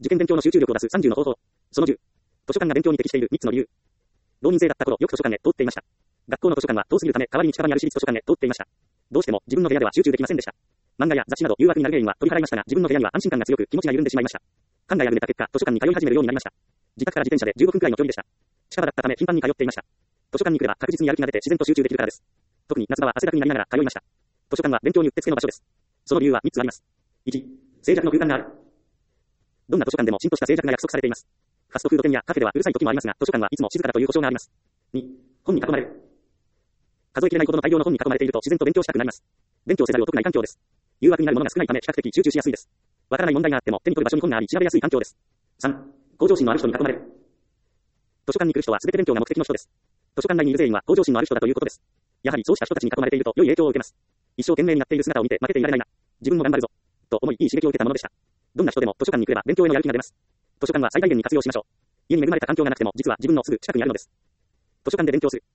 受験勉強の集中力を出す30の方法。その10。図書館が勉強に適している3つの理由。浪人生だった頃、よく図書館へ通っていました。学校の図書館は遠すぎるため、代わりに近場にある私立図書館へ通っていました。どうしても自分の部屋では集中できませんでした。漫画や雑誌など誘惑になる原因は取り払いましたが、自分の部屋には安心感が強く気持ちが緩んでしまいました。考えあぐねた結果、図書館に通い始めるようになりました。自宅から自転車で15分くらいの距離でした。近場だったため頻繁に通っていました。図書館に来れば確実にやる気が出て自然と集中できるからです。特に夏場は汗だくになりながら通いました。図書館は勉強にうってつけの場所です。その理由は3つあります。1、静寂の空間がある。どんな図書館でもちんとした静寂が約束されています。ファストフード店やカフェではうるさい時もありますが、図書館はいつも静かだという保証があります。2、本に囲まれる。数えきれないほどの大量の本に囲まれていると自然と勉強したくなります。勉強せざるを得ない環境です。誘惑になるものが少ないため比較的集中しやすいです。わからない問題があっても手に取る場所に本があり調べやすい環境です。3、向上心のある人に囲まれる。図書館に来る人は全て勉強が目的の人です。図書館内にいる全員は向上心のある人だということです。やはりそうした人たちに囲まれていると良い影響を受けます。一生懸命になっている姿を見て負けていられないな。自分も頑張るぞ。と思いいい刺激を受けたものでした。どんな人でも図書館に来れば勉強へのやる気が出ます。図書館は最大限に活用しましょう。家に恵まれた環境がなくても実は自分のすぐ近くにあるのです。図書館で勉強する。